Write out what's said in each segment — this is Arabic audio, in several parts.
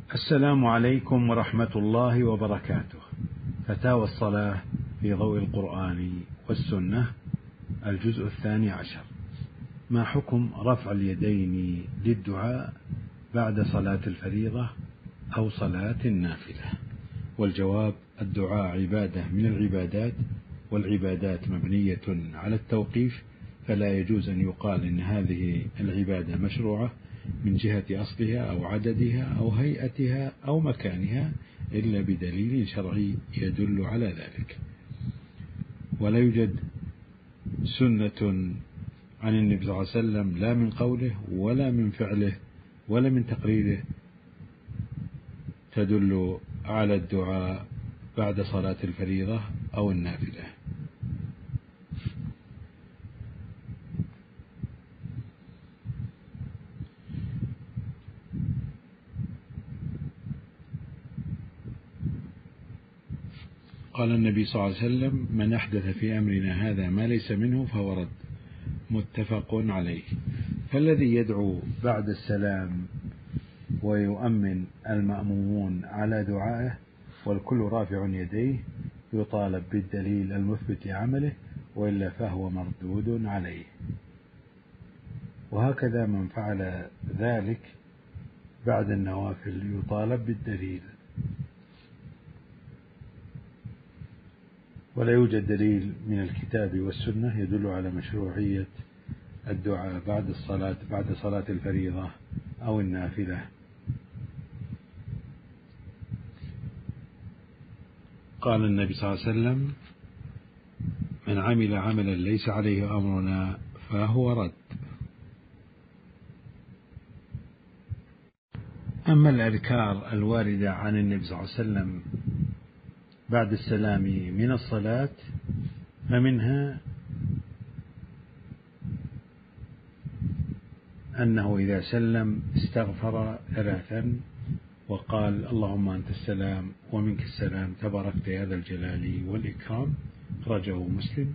السلام عليكم ورحمة الله وبركاته. فتاوى الصلاة في ضوء القرآن والسنة، الجزء 12. ما حكم رفع اليدين للدعاء بعد صلاة الفريضة أو صلاة النافلة؟ والجواب: الدعاء عبادة من العبادات، والعبادات مبنية على التوقيف، فلا يجوز أن يقال إن هذه العبادة مشروعة من جهة أصلها أو عددها أو هيئتها أو مكانها إلا بدليل شرعي يدل على ذلك. ولا يوجد سنة عن النبي صلى الله عليه وسلم لا من قوله ولا من فعله ولا من تقريره تدل على الدعاء بعد صلاة الفريضة أو النافلة. قال النبي صلى الله عليه وسلم: من أحدث في أمرنا هذا ما ليس منه فهو رد. متفق عليه. فالذي يدعو بعد السلام ويؤمن المأمومون على دعائه والكل رافع يديه يطالب بالدليل المثبت عمله، وإلا فهو مردود عليه. وهكذا من فعل ذلك بعد النوافل يطالب بالدليل. ولا يوجد دليل من الكتاب والسنة يدل على مشروعية الدعاء بعد صلاة الفريضة أو النافلة. قال النبي صلى الله عليه وسلم: من عمل عملا ليس عليه أمرنا فهو رد. أما الأذكار الواردة عن النبي صلى الله عليه وسلم بعد السلام من الصلاة فمنها أنه إذا سلم استغفر 3 وقال: اللهم أنت السلام ومنك السلام تباركت يا ذا الجلال والإكرام. أخرجه مسلم.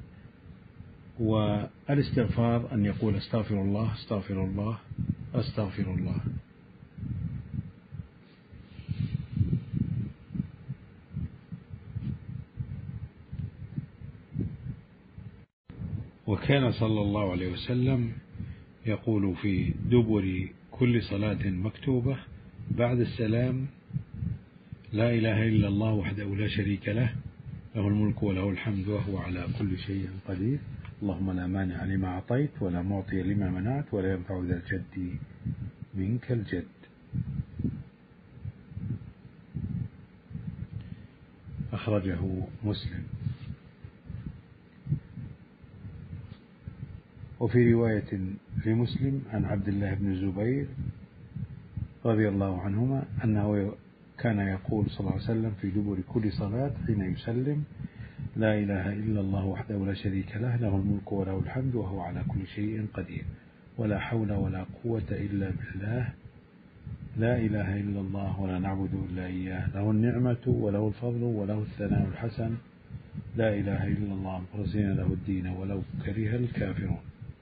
والاستغفار أن يقول: استغفر الله استغفر الله استغفر الله. وكان صلى الله عليه وسلم يقول في دبر كل صلاة مكتوبة بعد السلام: لا إله إلا الله وحده لا شريك له، له الملك وله الحمد وهو على كل شيء قدير، اللهم لا مانع لما أعطيت ولا معطي لما منعت ولا ينفع ذا الجد منك الجد. أخرجه مسلم. وفي رواية لمسلم عن عبد الله بن الزبير رضي الله عنهما أنه كان يقول صلى الله عليه وسلم في دبر كل صلاة حين يسلم: لا إله إلا الله وحده لا شريك له، له الملك وله الحمد وهو على كل شيء قدير، ولا حول ولا قوة إلا بالله، لا إله إلا الله ولا نعبد إلا إياه، له النعمة وله الفضل وله الثناء الحسن، لا إله إلا الله مخلصين له الدين ولو كره الكافرون.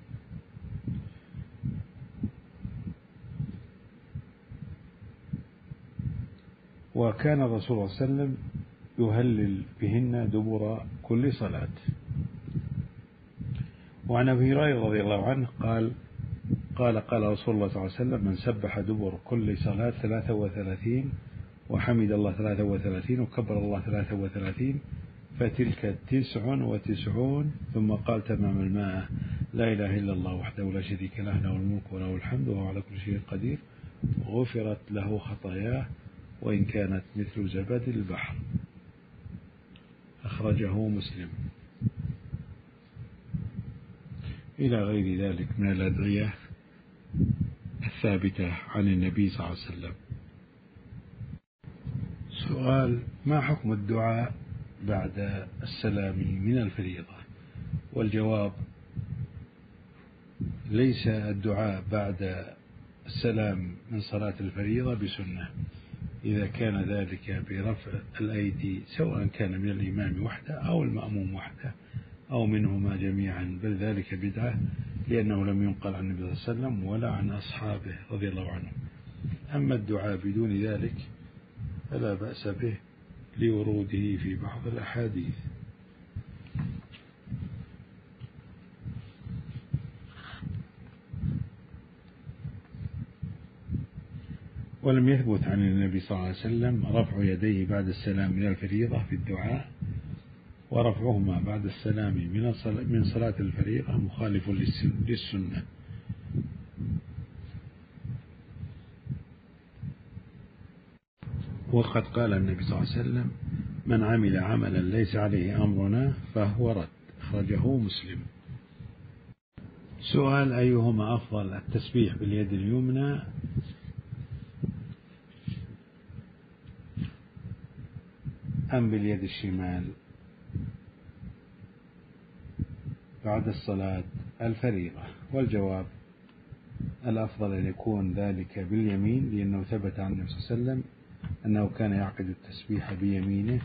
وكان الرسول صلى الله عليه وسلم يهلل بهن دبر كل صلاة. وعن أبي هريرة رضي الله عنه قال رسول الله صلى الله عليه وسلم: من سبح دبر كل صلاة 33 وحمد الله 33 وكبر الله 33 فتلك 99. ثم قال تمام الماء: لا إله إلا الله وحده لا شريك له، له الملك وله الحمد وهو على كل شيء قدير، غفرت له خطاياه وإن كانت مثل زبد البحر. أخرجه مسلم. إلى غير ذلك من الأدعية الثابتة عن النبي صلى الله عليه وسلم. سؤال: ما حكم الدعاء بعد السلام من الفريضة؟ والجواب: ليس الدعاء بعد السلام من صلاة الفريضة بسنة إذا كان ذلك برفع الأيدي، سواء كان من الإمام وحده أو المأموم وحده أو منهما جميعا، بل ذلك بدعة، لأنه لم ينقل عن النبي صلى الله عليه وسلم ولا عن أصحابه رضي الله عنهم. أما الدعاء بدون ذلك فلا بأس به لوروده في بعض الأحاديث. ولم يثبت عن النبي صلى الله عليه وسلم رفع يديه بعد السلام من الفريضة في الدعاء، ورفعهما بعد السلام من صلاة الفريضة مخالف للسنة. وقد قال النبي صلى الله عليه وسلم: من عمل عملا ليس عليه أمرنا فهو رد. أخرجه مسلم. سؤال: أيهما أفضل، التسبيح باليد اليمنى أم باليد الشمال بعد الصلاة الفريضة؟ والجواب: الأفضل أن يكون ذلك باليمين، لأنه ثبت عن النبي صلى الله عليه وسلم أنه كان يعقد التسبيح بيمينه،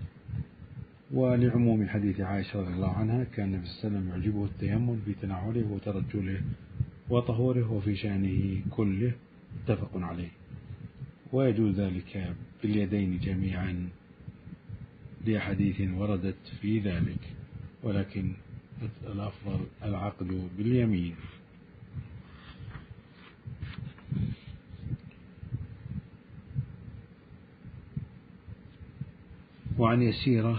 ولعموم حديث عائشة رضي الله عنها كان النبي صلى الله عليه وسلم يعجبه التيمم في تنعله وترجله وطهوره وفي شأنه كله، متفق عليه. ويجوز ذلك باليدين جميعا لأحاديث وردت في ذلك، ولكن الأفضل العقد باليمين. وعن يسيرة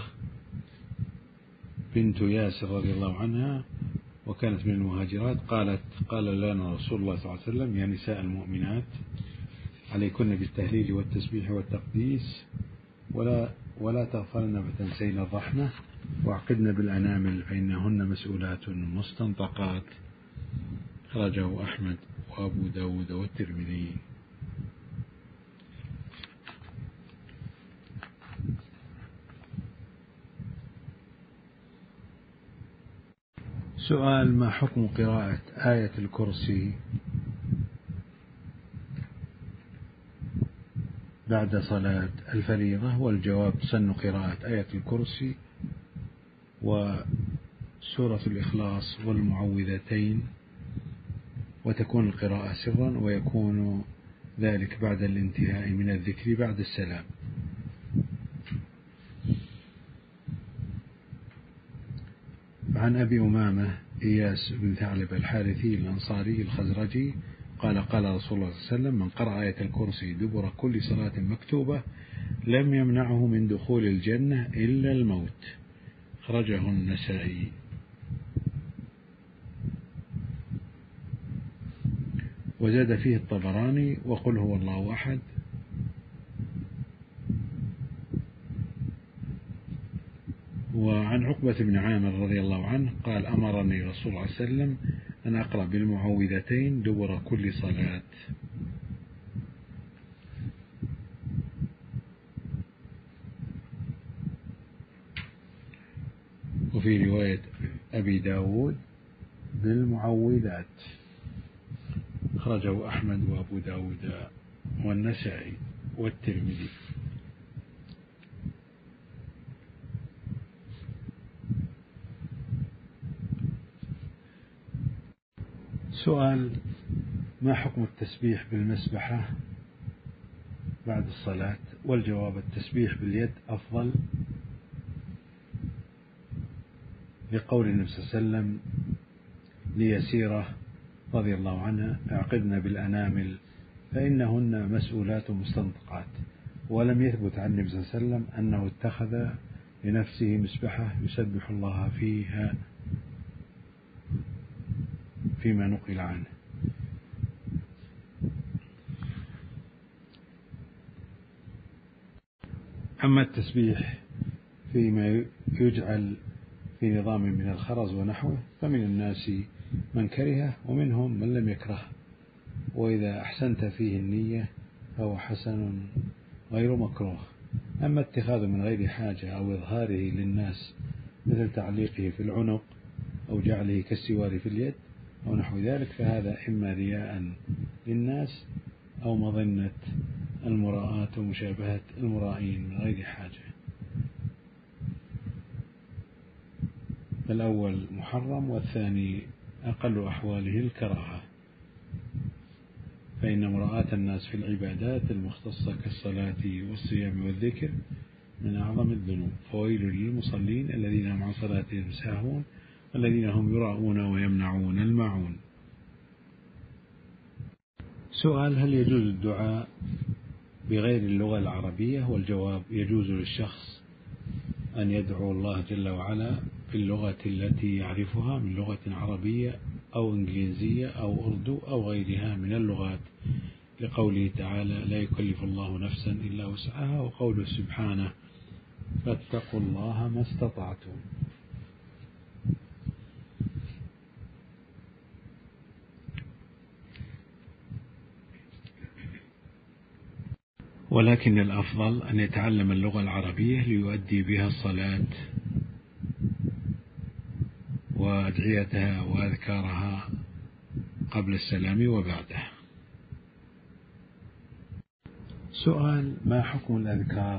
بنت ياسر رضي الله عنها، وكانت من المهاجرات، قال لنا رسول الله صلى الله عليه وسلم: يا نساء المؤمنات، عليكن بالتهليل والتسبيح والتقديس، ولا تغفلن فتنسين الرحمة، واعقدن بالأنامل فإنهن مسؤولات مستنطقات. خرجه أحمد وأبو داود والترمذي. سؤال: ما حكم قراءة آية الكرسي بعد صلاة الفريضة؟ والجواب: سن قراءة آية الكرسي وسورة الإخلاص والمعوذتين، وتكون القراءة سرا، ويكون ذلك بعد الانتهاء من الذكر بعد السلام. عن أبي أمامة إياس بن ثعلب الحارثي الأنصاري الخزرجي قال: قال رسول الله صلى الله عليه وسلم: من قرأ آية الكرسي دبر كل صلاة مكتوبة لم يمنعه من دخول الجنة إلا الموت. خرجه النسائي. وزاد فيه الطبراني: وقل هو الله أحد. وعن عقبة بن عامر رضي الله عنه قال: أمرني رسول الله صلى الله عليه وسلم أن أقرأ بالمعوذتين دبر كل صلاة. وفي رواية أبي داود بالمعوذات. خرجه أحمد وأبو داود والنسائي والترمذي. سؤال: ما حكم التسبيح بالمسبحة بعد الصلاة؟ والجواب: التسبيح باليد أفضل، لقول النبي صلى الله عليه وسلم ليسيرة رضي الله عنها: اعقدن بالأنامل فإنهن مسؤولات مستنطقات. ولم يثبت عن النبي صلى الله عليه وسلم أنه اتخذ لنفسه مسبحة يسبح الله فيها فيما نقل عنه. أما التسبيح فيما يجعل في نظام من الخرز ونحوه فمن الناس من كرهه ومنهم من لم يكره، وإذا أحسنت فيه النية فهو حسن غير مكروه. أما اتخاذ من غير حاجة أو إظهاره للناس مثل تعليقه في العنق أو جعله كالسوار في اليد أو نحو ذلك فهذا إما رياء للناس أو مظنة المراءة ومشابهة المرائين من غير حاجة. الأول محرم، والثاني أقل أحواله الكراهة، فإن مراعاة الناس في العبادات المختصة كالصلاة والصيام والذكر من أعظم الذنوب. فويل للمصلين الذين هم عن صلاتهم ساهون الذين هم يراءون ويمنعون الماعون. سؤال: هل يجوز الدعاء بغير اللغة العربية؟ والجواب: يجوز للشخص أن يدعو الله جل وعلا باللغة التي يعرفها من لغة عربية أو إنجليزية أو أردو أو غيرها من اللغات، لقوله تعالى: لا يكلف الله نفسا إلا وسعها، وقوله سبحانه: فاتقوا الله ما استطعتم. ولكن الأفضل أن يتعلم اللغة العربية ليؤدي بها الصلاة وأدعيتها وأذكارها قبل السلام وبعده. سؤال: ما حكم الأذكار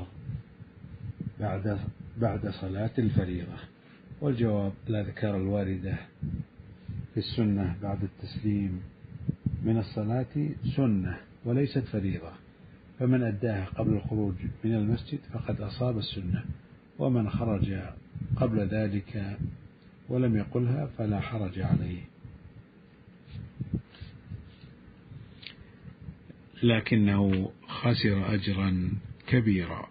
بعد صلاة الفريضة؟ والجواب: الأذكار الواردة في السنة بعد التسليم من الصلاة سنة وليست فريضة، فمن أداها قبل الخروج من المسجد فقد أصاب السنة، ومن خرج قبل ذلك ولم يقلها فلا حرج عليه، لكنه خسر أجرا كبيرا.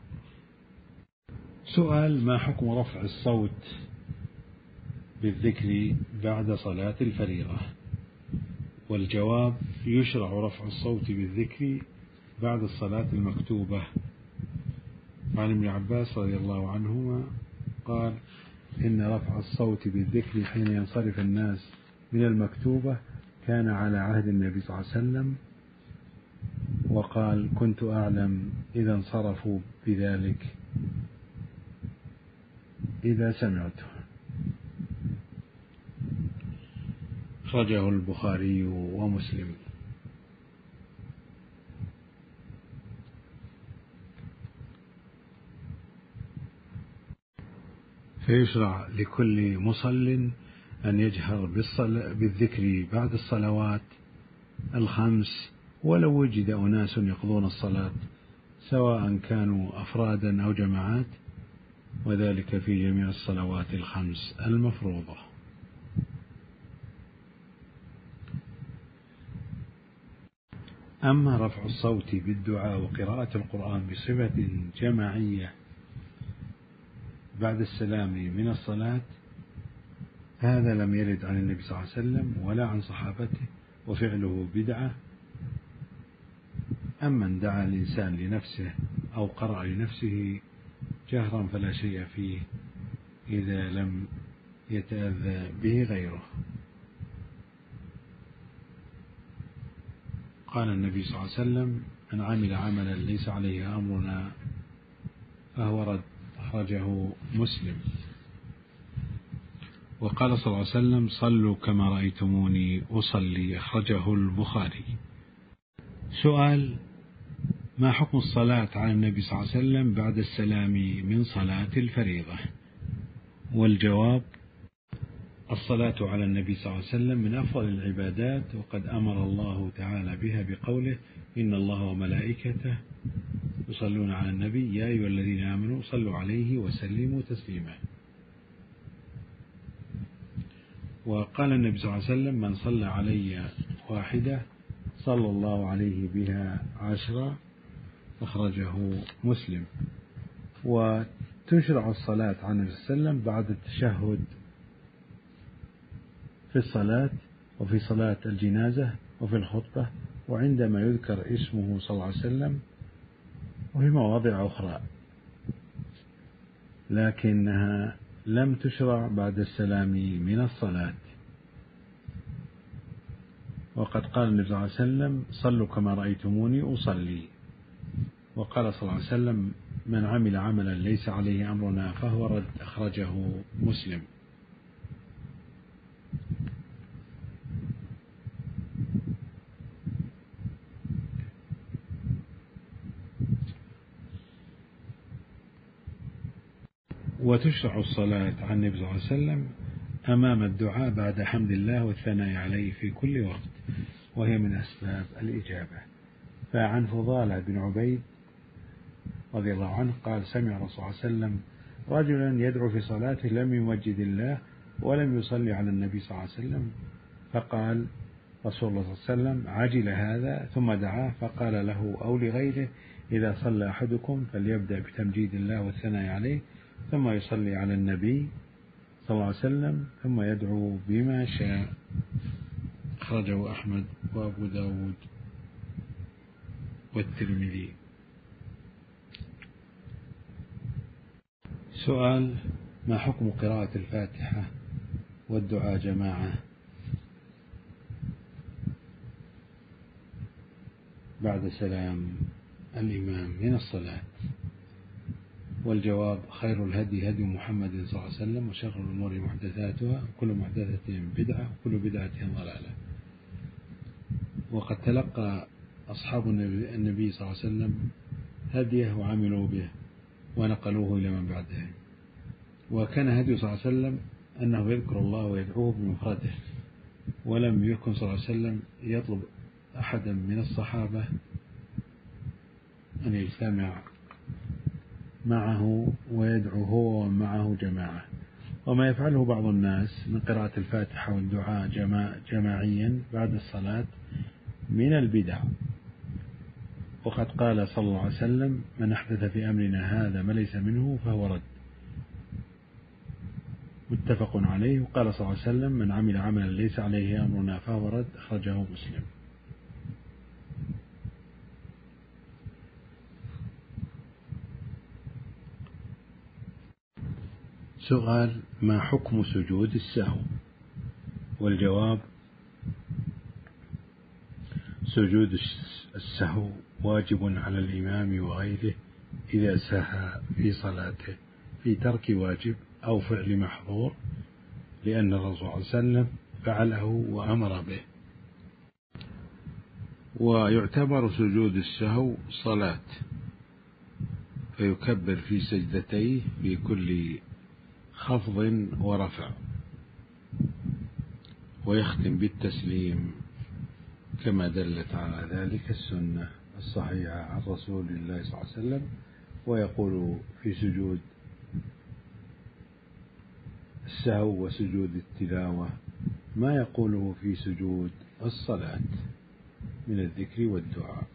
سؤال: ما حكم رفع الصوت بالذكر بعد صلاة الفريضة؟ والجواب: يشرع رفع الصوت بالذكر بعد الصلاة المكتوبة. عن ابن عباس رضي الله عنهما قال: إن رفع الصوت بالذكر حين ينصرف الناس من المكتوبة كان على عهد النبي صلى الله عليه وسلم، وقال: كنت أعلم إذا انصرفوا بذلك إذا سمعته. أخرجه البخاري ومسلم. فيشرع لكل مصل أن يجهر بالذكر بعد الصلوات الخمس ولو وجد أناس يقضون الصلاة، سواء كانوا أفرادا أو جماعات، وذلك في جميع الصلوات الخمس المفروضة. أما رفع الصوت بالدعاء وقراءة القرآن بصفة جماعية بعد السلام من الصلاة، هذا لم يرد عن النبي صلى الله عليه وسلم ولا عن صحابته، وفعله بدعة. أما ان دعا الإنسان لنفسه أو قرأ لنفسه جهرا فلا شيء فيه إذا لم يتأذى به غيره. قال النبي صلى الله عليه وسلم: من عمل عملا ليس عليه أمرنا فهو رد. أخرجه مسلم. وقال صلى الله عليه وسلم: صلوا كما رأيتموني أصلي. أخرجه البخاري. سؤال: ما حكم الصلاة على النبي صلى الله عليه وسلم بعد السلام من صلاة الفريضة؟ والجواب: الصلاة على النبي صلى الله عليه وسلم من أفضل العبادات، وقد أمر الله تعالى بها بقوله: إن الله وملائكته يصلون على النبي يا أيها الذين آمنوا صلوا عليه وسلموا تسليما. وقال النبي صلى الله عليه وسلم: من صلى علي واحدة صلى الله عليه بها 10. أخرجه مسلم. وتشرع الصلاة على النبي صلى الله عليه وسلم بعد التشهد في الصلاة، وفي صلاة الجنازة، وفي الخطبة، وعندما يذكر اسمه صلى الله عليه وسلم، وفي مواضع أخرى، لكنها لم تشرع بعد السلام من الصلاة. وقد قال النبي صلى الله عليه وسلم: صلوا كما رأيتموني أصلي. وقال صلى الله عليه وسلم: من عمل عملا ليس عليه أمرنا فهو رد. أخرجه مسلم. وتشرع الصلاة على النبي صلى الله عليه وسلم أمام الدعاء بعد حمد الله والثناء عليه في كل وقت، وهي من أسباب الإجابة. فعن فضالة بن عبيد رضي الله عنه قال: سمع الرسول صلى الله عليه وسلم رجلا يدعو في صلاته لم يمجد الله ولم يصلي على النبي صلى الله عليه وسلم، فقال رسول الله صلى الله عليه وسلم: عجل هذا، ثم دعاه فقال له أو لغيره: إذا صلى أحدكم فليبدأ بتمجيد الله والثناء عليه، ثم يصلي على النبي صلى الله عليه وسلم، ثم يدعو بما شاء. أخرجه أحمد وأبو داود والترمذي. سؤال: ما حكم قراءة الفاتحة والدعاء جماعة بعد سلام الإمام من الصلاة؟ والجواب: خير الهدي هدي محمد صلى الله عليه وسلم، وشر الأمور محدثاتها، وكل محدثة بدعة، وكل بدعة ضلالة. وقد تلقى أصحاب النبي صلى الله عليه وسلم هديه وعملوا به ونقلوه إلى من بعدهم. وكان هدي صلى الله عليه وسلم أنه يذكر الله ويدعوه بمفرده، ولم يكن صلى الله عليه وسلم يطلب أحدا من الصحابة أن يجتمع معه ويدعو هو ومعه جماعة. وما يفعله بعض الناس من قراءة الفاتحة والدعاء جماعيا بعد الصلاة من البدع. وقد قال صلى الله عليه وسلم: من أحدث في أمرنا هذا ما ليس منه فهو رد. متفق عليه. وقال صلى الله عليه وسلم: من عمل عملا ليس عليه أمرنا فهو رد. أخرجه مسلم. سؤال: ما حكم سجود السهو؟ والجواب: سجود السهو واجب على الإمام وغيره إذا سهى في صلاته في ترك واجب أو فعل محظور، لأن الرسول صلى الله عليه وسلم فعله وأمر به. ويعتبر سجود السهو صلاة، فيكبر في سجدتيه في كل خفض ورفع، ويختم بالتسليم كما دلت على ذلك السنة الصحيحة عن رسول الله صلى الله عليه وسلم. ويقول في سجود السهو وسجود التلاوة ما يقوله في سجود الصلاة من الذكر والدعاء.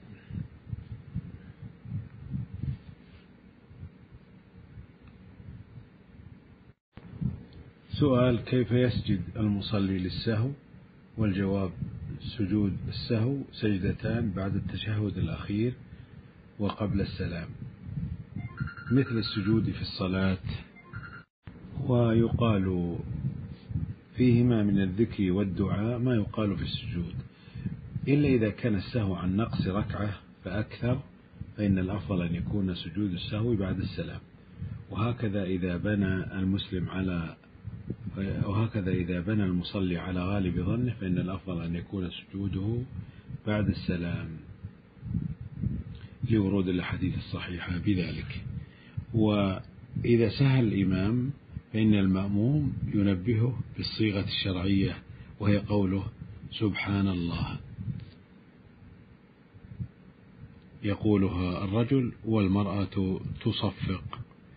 سؤال: كيف يسجد المصلي للسهو؟ والجواب: سجود السهو سجدتان بعد التشهد الأخير وقبل السلام مثل السجود في الصلاة، ويقال فيهما من الذكر والدعاء ما يقال في السجود، إلا إذا كان السهو عن نقص ركعة فأكثر، فإن الأفضل أن يكون سجود السهو بعد السلام. وهكذا إذا بنى المصلي على غالب ظنه، فإن الأفضل أن يكون سجوده بعد السلام لورود الأحاديث الصحيحة بذلك. وإذا سهى الإمام فإن المأموم ينبهه بالصيغة الشرعية، وهي قوله: سبحان الله، يقولها الرجل والمرأة تصفق.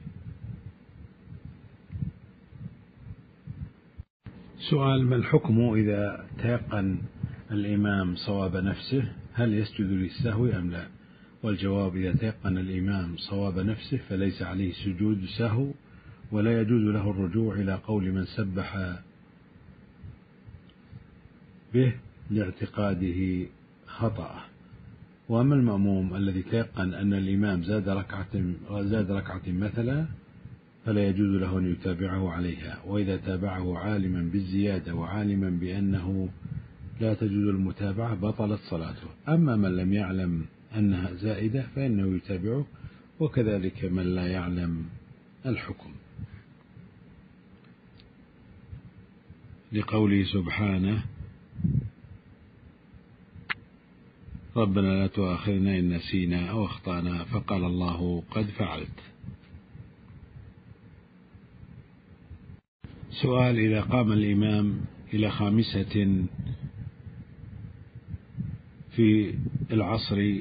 سؤال: ما الحكم إذا تيقن الإمام صواب نفسه، هل يسجد للسهو أم لا؟ والجواب: إذا تيقن الإمام صواب نفسه فليس عليه سجود سهو، ولا يجوز له الرجوع إلى قول من سبح به لاعتقاده خطأه. وأما المأموم الذي تيقن أن الإمام زاد ركعة مثلا، فلا يجوز له أن يتابعه عليها، وإذا تابعه عالما بالزيادة وعالما بأنه لا تجوز المتابعة بطلت صلاته. أما من لم يعلم أنها زائدة فإنه يتابعه، وكذلك من لا يعلم الحكم، لقوله سبحانه: ربنا لا تؤاخذنا إن نسينا أو أخطأنا، فقال الله: قد فعلت. سؤال: إذا قام الإمام إلى خامسة في العصر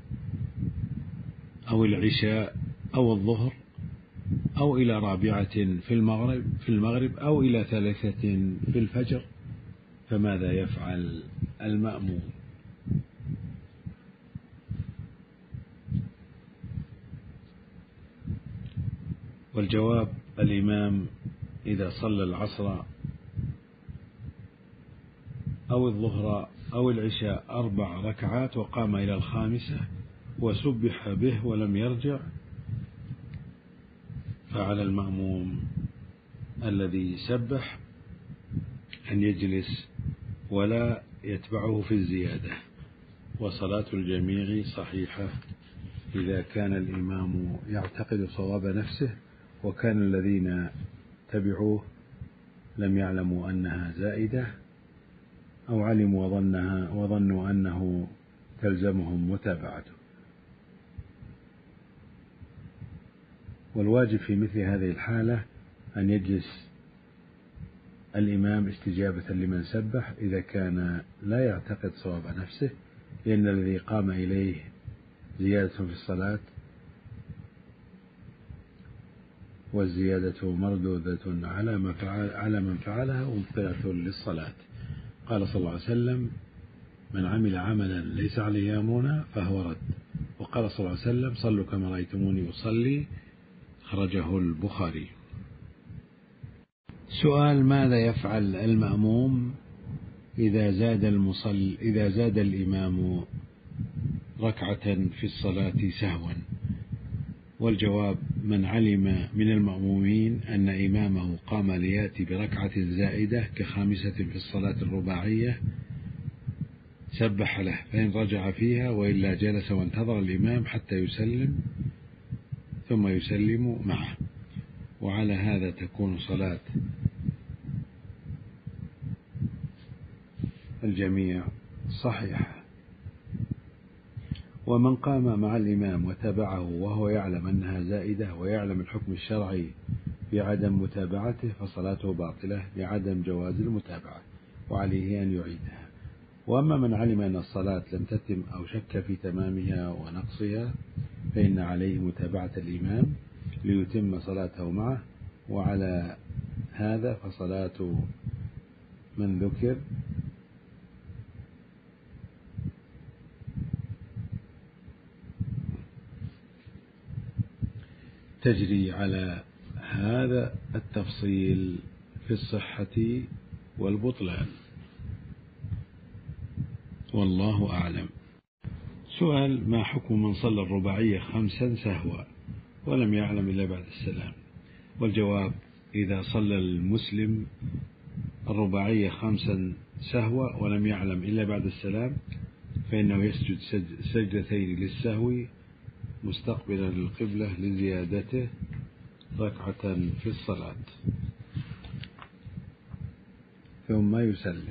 أو العشاء أو الظهر، أو إلى رابعة في المغرب أو إلى ثالثة في الفجر، فماذا يفعل المأموم؟ والجواب: الإمام إذا صلى العصر أو الظهر أو العشاء 4 ركعات وقام إلى الخامسة وسبح به ولم يرجع، فعلى المأموم الذي سبح أن يجلس ولا يتبعه في الزيادة، وصلاة الجميع صحيحة إذا كان الإمام يعتقد صواب نفسه، وكان الذين تبعوه لم يعلموا أنها زائدة، أو علموا وظنوا أنه تلزمهم متابعته. والواجب في مثل هذه الحالة أن يجلس الإمام استجابة لمن سبح إذا كان لا يعتقد صواب نفسه، لأن الذي قام إليه زيادة في الصلاة، والزيادة مردودة على من فعلها ومبطلة للصلاة. قال صلى الله عليه وسلم: من عمل عملا ليس عليه أمرنا فهو رد. وقال صلى الله عليه وسلم: صلوا كما رأيتموني أصلي، خرجه البخاري. سؤال: ماذا يفعل المأموم إذا زاد الإمام ركعة في الصلاة سهوا؟ والجواب: من علم من المأمومين أن إمامه قام ليأتي بركعة زائدة كخامسة في الصلاة الرباعية سبح له، فإن رجع فيها، وإلا جلس وانتظر الإمام حتى يسلم ثم يسلم معه. وعلى هذا تكون صلاة الجميع صحيحة. ومن قام مع الإمام وتبعه وهو يعلم أنها زائدة ويعلم الحكم الشرعي بعدم متابعته، فصلاته باطلة لعدم جواز المتابعة، وعليه أن يعيدها. وأما من علم أن الصلاة لم تتم أو شك في تمامها ونقصها، فإن عليه متابعة الإمام ليتم صلاته معه. وعلى هذا فصلاة من ذكر تجري على هذا التفصيل في الصحة والبطلان، والله أعلم. سؤال: ما حكم من صلى الرباعية 5 سهوا ولم يعلم إلا بعد السلام؟ والجواب: إذا صلى المسلم الرباعية 5 سهوا ولم يعلم إلا بعد السلام، فإنه يسجد سجدتين للسهو مستقبلا للقبلة لزيادته ركعة في الصلاة ثم يسلم.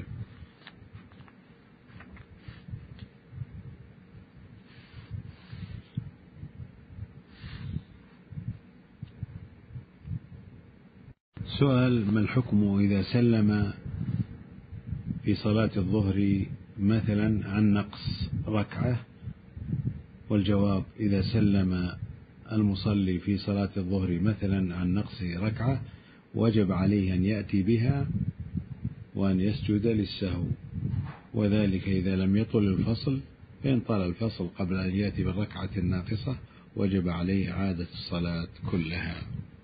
سؤال: ما الحكم إذا سلم في صلاة الظهر مثلا عن نقص ركعة؟ والجواب: إذا سلم المصلي في صلاة الظهر مثلا عن نقص ركعة، وجب عليه أن يأتي بها وأن يسجد للسهو، وذلك إذا لم يطل الفصل، فإن طال الفصل قبل أن يأتي بالركعة الناقصة وجب عليه إعادة الصلاة كلها.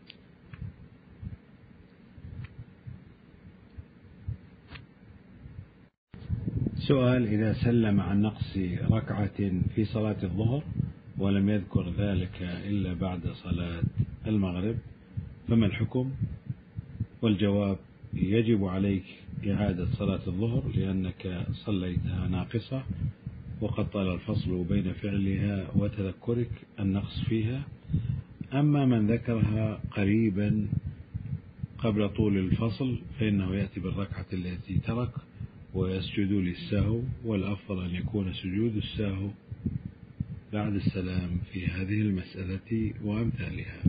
سؤال: إذا سلم عن نقص ركعة في صلاة الظهر ولم يذكر ذلك إلا بعد صلاة المغرب، فما الحكم؟ والجواب: يجب عليك إعادة صلاة الظهر لأنك صليتها ناقصة، وقد طال الفصل بين فعلها وتذكرك النقص فيها. أما من ذكرها قريبا قبل طول الفصل فإنه يأتي بالركعة التي ترك ويسجد للسهو، والأفضل أن يكون سجود السهو بعد السلام في هذه المسألة وأمثالها.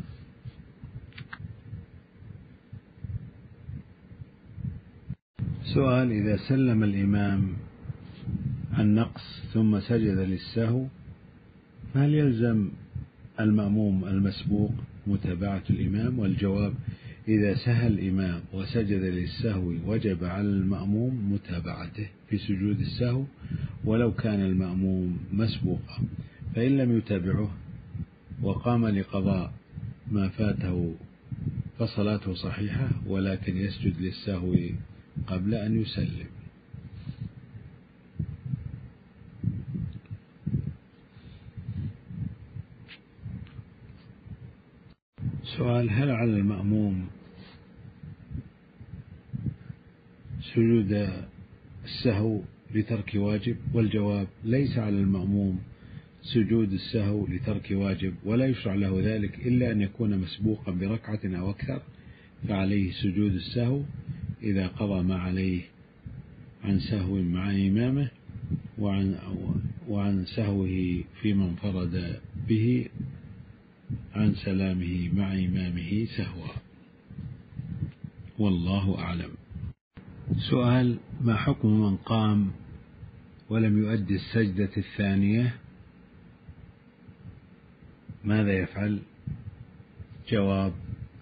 سؤال: إذا سلم الإمام عن نقص ثم سجد للسهو، فهل يلزم المأموم المسبوق متابعة الإمام؟ والجواب: إذا سهى الإمام وسجد للسهو وجب على المأموم متابعته في سجود السهو ولو كان المأموم مسبوقا، فإن لم يتابعه وقام لقضاء ما فاته فصلاته صحيحة، ولكن يسجد للسهو قبل أن يسلم. سؤال: هل على المأموم سجود السهو لترك واجب؟ والجواب: ليس على المأموم سجود السهو لترك واجب، ولا يشرع له ذلك إلا أن يكون مسبوقا بركعة أو أكثر، فعليه سجود السهو إذا قضى ما عليه عن سهو مع إمامه وعن سهوه فيما انفرد به عن سلامه مع إمامه سهوا، والله أعلم. سؤال: ما حكم من قام ولم يؤدي السجدة الثانية، ماذا يفعل؟ جواب: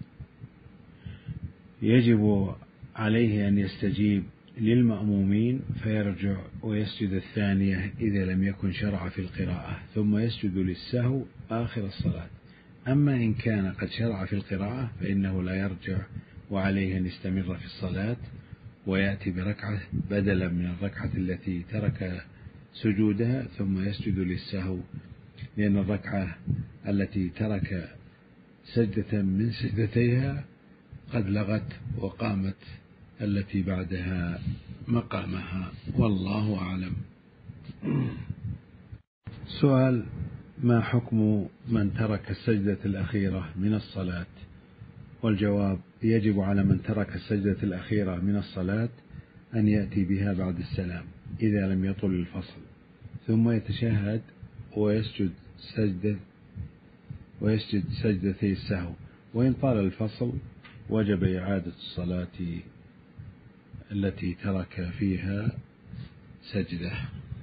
يجب عليه أن يستجيب للمأمومين فيرجع ويسجد الثانية إذا لم يكن شرع في القراءة، ثم يسجد للسهو آخر الصلاة. أما إن كان قد شرع في القراءة فإنه لا يرجع، وعليه أن يستمر في الصلاة ويأتي بركعة بدلا من الركعة التي ترك سجودها، ثم يسجد للسهو، لأن الركعة التي ترك سجدة من سجدتيها قد لغت وقامت التي بعدها مقامها، والله أعلم. سؤال: ما حكم من ترك السجدة الأخيرة من الصلاة؟ والجواب: يجب على من ترك السجدة الأخيرة من الصلاة أن يأتي بها بعد السلام إذا لم يطل الفصل، ثم يتشهد ويسجد سجدتي السهو، وإن طال الفصل وجب إعادة الصلاة التي ترك فيها سجدة.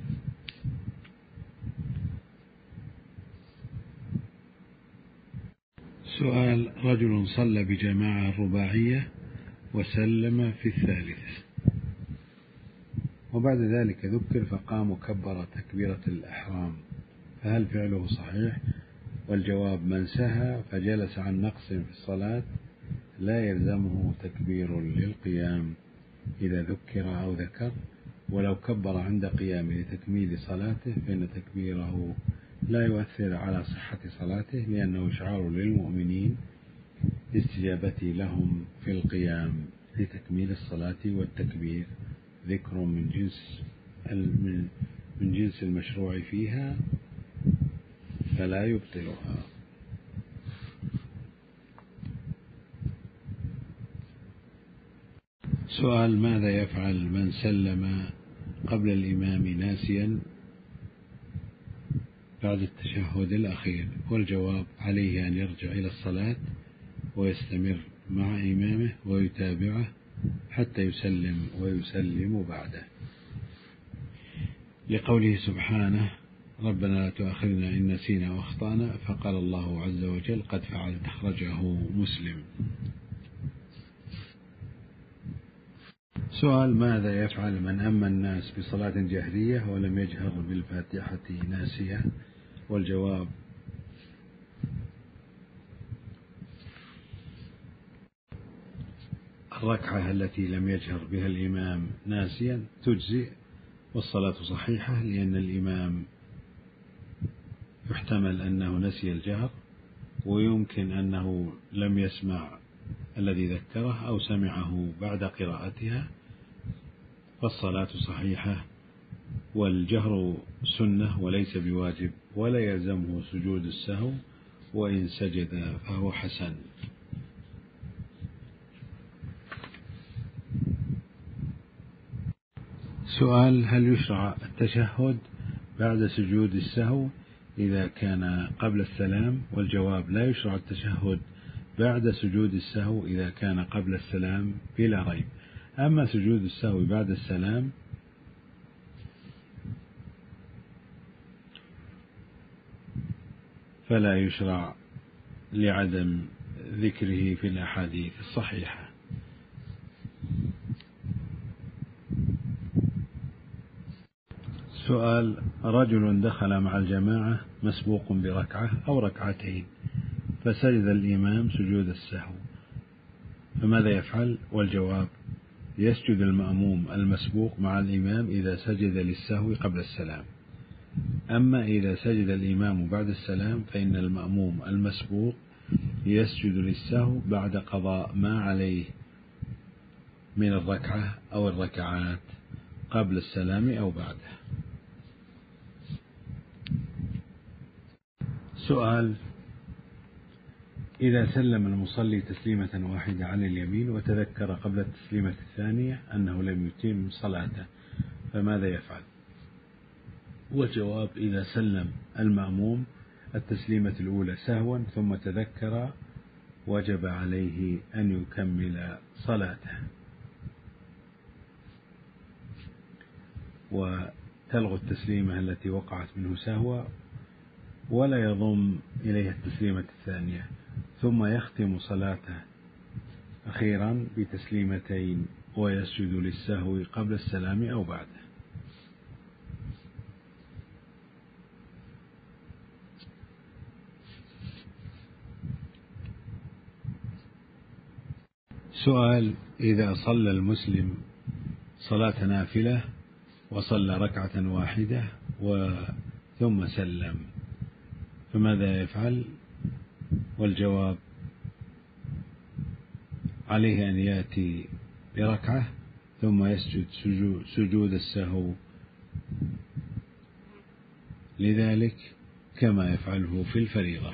سؤال: رجل صلى بجماعة رباعية وسلم في الثالثة، وبعد ذلك ذكر فقام وكبر تكبيرة الإحرام، فهل فعله صحيح؟ والجواب: من سهى فجلس عن نقص في الصلاة لا يلزمه تكبير للقيام إذا ذكر أو ذكر، ولو كبر عند قيامه لتكميل صلاته فإن تكبيره لا يؤثر على صحة صلاته، لأنه إشعار للمؤمنين باستجابته لهم في القيام لتكميل الصلاة، والتكبير ذكر من جنس المشروع فيها فلا يبطلها. سؤال: ماذا يفعل من سلم قبل الإمام ناسيا بعد التشهد الأخير؟ والجواب: عليه أن يرجع إلى الصلاة ويستمر مع إمامه ويتابعه حتى يسلم ويسلم بعده، لقوله سبحانه: ربنا لا تؤاخذنا إن نسينا وأخطأنا، فقال الله عز وجل: قد فعلت، أخرجه مسلم. سؤال: ماذا يفعل من أما الناس بصلاة جهرية ولم يجهر بالفاتحة ناسية؟ والجواب: الركعة التي لم يجهر بها الإمام ناسيا تجزئ والصلاة صحيحة، لأن الإمام يحتمل أنه نسي الجهر، ويمكن أنه لم يسمع الذي ذكره أو سمعه بعد قراءتها، فالصلاة صحيحة، والجهر سنة وليس بواجب، ولا يلزمه سجود السهو، وإن سجد فهو حسن. سؤال: هل يشرع التشهد بعد سجود السهو إذا كان قبل السلام؟ والجواب: لا يشرع التشهد بعد سجود السهو إذا كان قبل السلام بلا ريب. أما سجود السهو بعد السلام فلا يشرع لعدم ذكره في الأحاديث الصحيحة. سؤال: رجل دخل مع الجماعة مسبوق بركعة أو ركعتين فسجد الإمام سجود السهو، فماذا يفعل؟ والجواب: يسجد المأموم المسبوق مع الإمام إذا سجد للسهو قبل السلام. أما إذا سجد الإمام بعد السلام فإن المأموم المسبوق يسجد للسهو بعد قضاء ما عليه من الركعة أو الركعات قبل السلام أو بعده. سؤال: إذا سلم المصلي تسليمة واحدة على اليمين وتذكر قبل التسليمة الثانية أنه لم يتم صلاته، فماذا يفعل؟ والجواب: إذا سلم المأموم التسليمة الأولى سهوا ثم تذكر وجب عليه أن يكمل صلاته، وتلغى التسليمة التي وقعت منه سهوا ولا يضم إليها التسليمة الثانية، ثم يختم صلاته أخيرا بتسليمتين ويسجد للسهو قبل السلام أو بعده. سؤال: إذا صلى المسلم صلاة نافلة وصلى ركعة واحدة ثم سلم، فماذا يفعل؟ والجواب: عليه أن يأتي بركعة ثم يسجد سجود السهو لذلك كما يفعله في الفريضة.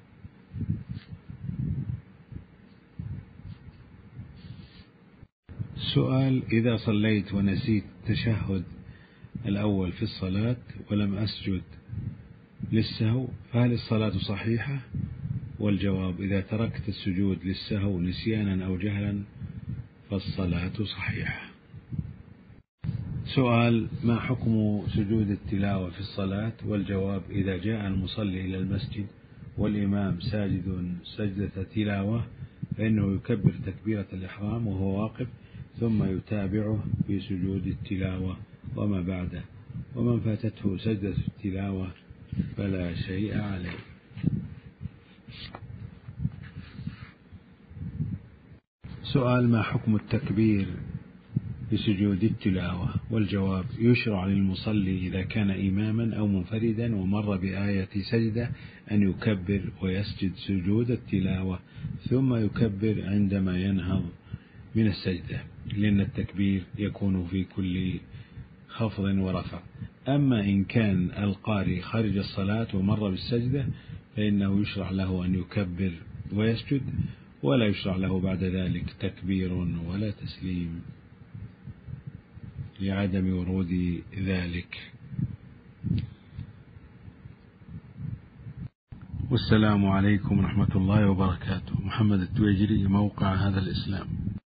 سؤال: إذا صليت ونسيت التشهد الأول في الصلاة ولم أسجد للسهو فهل الصلاة صحيحة؟ والجواب: إذا تركت السجود للسهو نسيانا أو جهلا فالصلاة صحيحة. سؤال: ما حكم سجود التلاوة في الصلاة؟ والجواب: إذا جاء المصلي إلى المسجد والإمام ساجد سجدة تلاوة فإنه يكبر تكبيرة الإحرام وهو واقف ثم يتابعه في سجود التلاوة وما بعده، ومن فاتته سجدة التلاوة فلا شيء عليه. سؤال: ما حكم التكبير بسجود التلاوة؟ والجواب: يشرع للمصلي إذا كان إماما أو منفردا ومر بآية سجدة أن يكبر ويسجد سجود التلاوة ثم يكبر عندما ينهض من السجدة، لأن التكبير يكون في كل خفض ورفع. أما إن كان القارئ خارج الصلاة ومر بالسجدة فإنه يشرع له أن يكبر ويسجد، ولا يشرع له بعد ذلك تكبير ولا تسليم لعدم ورود ذلك. والسلام عليكم ورحمة الله وبركاته. محمد التويجري، موقع هذا الإسلام.